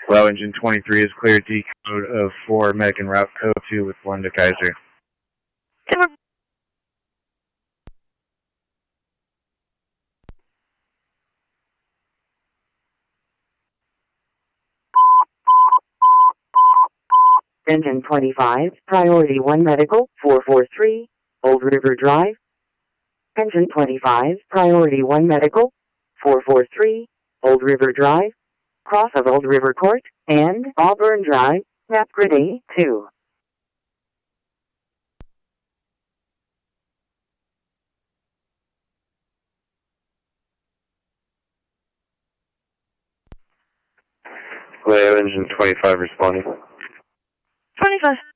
Low engine 23 is clear decode of 4 Megan route code 2 with 1 to Kaiser. Engine 25, priority 1 medical, 443, Old River Drive. Engine 25, priority 1 medical, 443, Old River Drive, cross of Old River Court, and Auburn Drive, map grid A2. Low engine 25 responding. 25.